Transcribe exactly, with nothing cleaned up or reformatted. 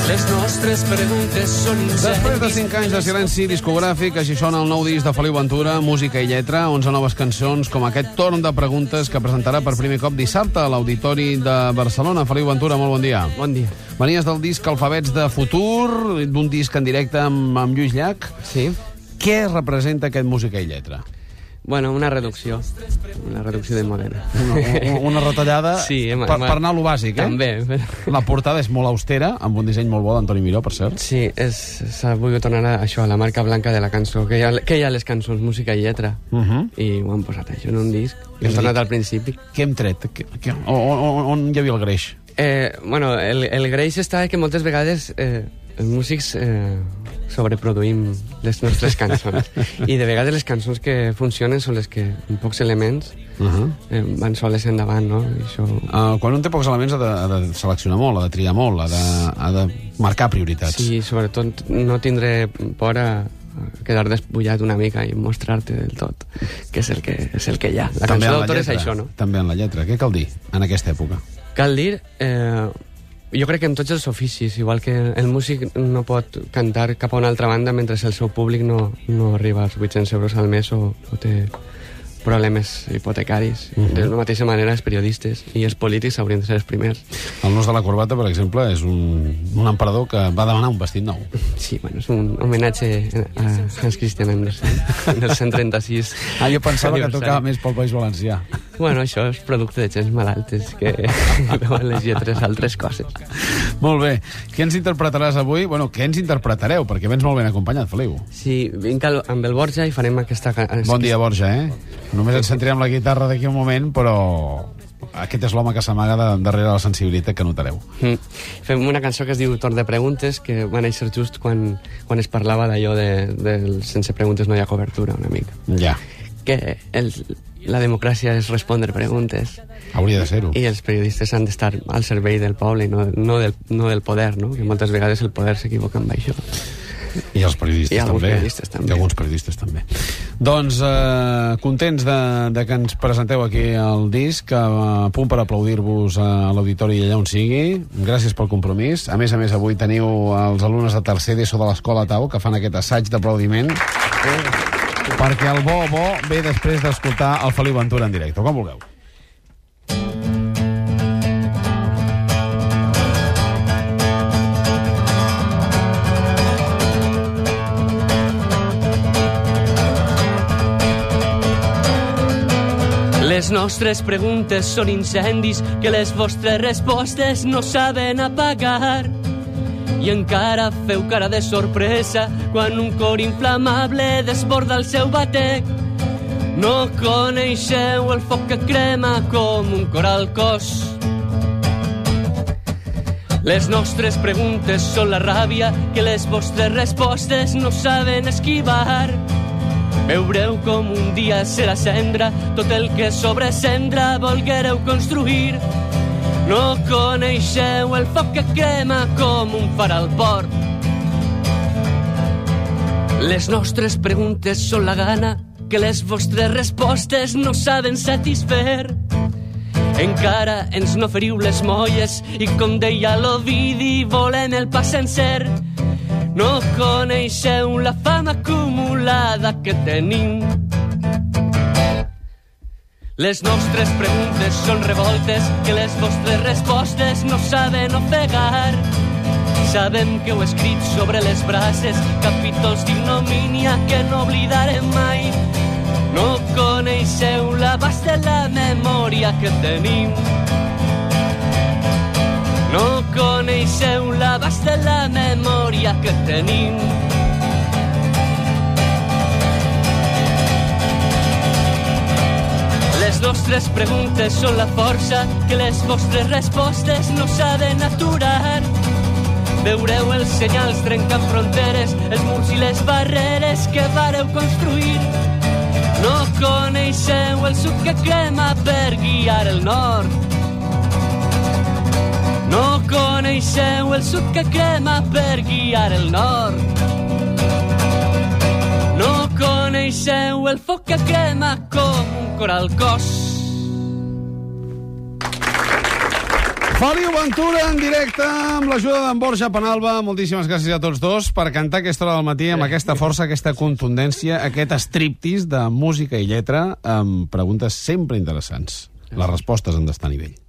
Les nostres preguntes són incendis. Després de cinc anys de silenci discogràfic, així sona el nou disc de Feliu Ventura, música i lletra, onze noves cançons, com aquest torn de preguntes que presentarà per primer cop dissabte a l'Auditori de Barcelona. Feliu Ventura, molt bon dia. Bon dia. Venies del disc Alfabets de Futur, d'un disc en directe amb, amb Lluís Llach. Sí. Què representa aquest música i lletra? Bueno, una reducció. Una reducció de model. Una, una retallada sí, hem, per, per anar a lo bàsic, eh? També. La portada és molt austera, amb un disseny molt bo d'Antoni Miró, per cert. Sí, s'ha volgut tornar a això, a la marca blanca de la cançó, que hi ha, que hi ha les cançons, música i lletra. Uh -huh. I ho han posat això en un disc. I hem tornat al principi. Què hem tret? Que, que, on, on, on hi havia el greix? Eh, bueno, el, el greix està que moltes vegades eh, els músics eh, sobreproduïm les nostres cançons. I de vegades les cançons que funcionen són les que, amb pocs elements, uh -huh. eh, van soles endavant, no? I això... uh, quan un té pocs elements ha de, ha de seleccionar molt, ha de triar molt, ha de, ha de marcar prioritats. Sí, sobretot no tindré por a quedar despullat una mica i mostrar-te del tot, que és el que, és el que hi ha. La També cançó d'autor és això, no? També en la lletra. Què cal dir en aquesta època? Cal dir... Eh, jo crec que en tots els oficis, igual que el músic no pot cantar cap a una altra banda mentre el seu públic no, no arriba als vuit-cents euros al mes o, o té problemes hipotecaris. Uh -huh. De la mateixa manera, els periodistes i els polítics haurien de ser els primers. El nus de la corbata, per exemple, és un, un emperador que va demanar un vestit nou. Sí, bueno, és un homenatge a Hans Christian Andersen, en el cent trenta-sis. Ah, jo pensava que tocava més pel País Valencià. Bueno, això és producte de gens malaltes que veuen les lletres altres coses. Molt bé. Què ens interpretaràs avui? Bueno, què ens interpretareu? Perquè vens molt ben acompanyat, Feliu. Sí, vinc amb el Borja i farem aquesta... Bon dia, Borja, eh? Només ens sentirem la guitarra d'aquí un moment, però aquest és l'home que s'amaga de, darrere la sensibilitat que notareu. Mm. Fem una cançó que es diu Torn de preguntes, que va néixer just quan, quan es parlava d'allò de, de sense preguntes no hi ha cobertura, una mica. Ja. Que el, la democràcia és respondre preguntes. Hauria de ser-ho. I els periodistes han d'estar al servei del poble i no, no, del, no del poder, no? Que moltes vegades el poder s'equivoca amb això. I els periodistes, I també. periodistes també. I alguns periodistes també. Doncs eh, contents de, de que ens presenteu aquí el disc, a punt per aplaudir-vos a l'auditori allà on sigui. Gràcies pel compromís. A més a més, avui teniu els alumnes de tercer d'ESO de l'Escola Tau que fan aquest assaig d'aplaudiment. Eh, perquè el bo, bo ve després d'escoltar el Feliu Ventura en directe. Com vulgueu. Les nostres preguntes són incendis que les vostres respostes no saben apagar. I encara feu cara de sorpresa quan un cor inflamable desborda el seu batec. No coneixeu el foc que crema com un cor al cos. Les nostres preguntes són la ràbia que les vostres respostes no saben esquivar. Veureu com un dia serà cendra tot el que sobre cendra volguereu construir. No coneixeu el foc que crema com un far al port. Les nostres preguntes són la gana que les vostres respostes no saben satisfer. Encara ens n'oferiu les molles i, com deia l'Ovidi, volem el pa sencer. No coneixeu la fama acumulada que tenim. Les nostres preguntes són revoltes que les vostres respostes no saben ofegar. Sabem que heu escrit sobre les brases capítols d'ignomínia que no oblidarem mai. No coneixeu l'abast de la memòria que tenim. No coneixeu l'abast de la memòria que tenim. Les nostres preguntes són la força que les vostres respostes no saben aturar. Veureu els senyals trencant fronteres, els murs i les barreres que vareu construir. No coneixeu el suc que crema per guiar el nord. No coneixeu el suc que crema per guiar el nord. No coneixeu el foc que crema com un cor al cos. Feliu Ventura en directe amb l'ajuda d'en Borja Penalba. Moltíssimes gràcies a tots dos per cantar aquesta hora del matí amb aquesta força, aquesta contundència, aquest striptease de música i lletra amb preguntes sempre interessants. Les respostes han d'estar a nivell.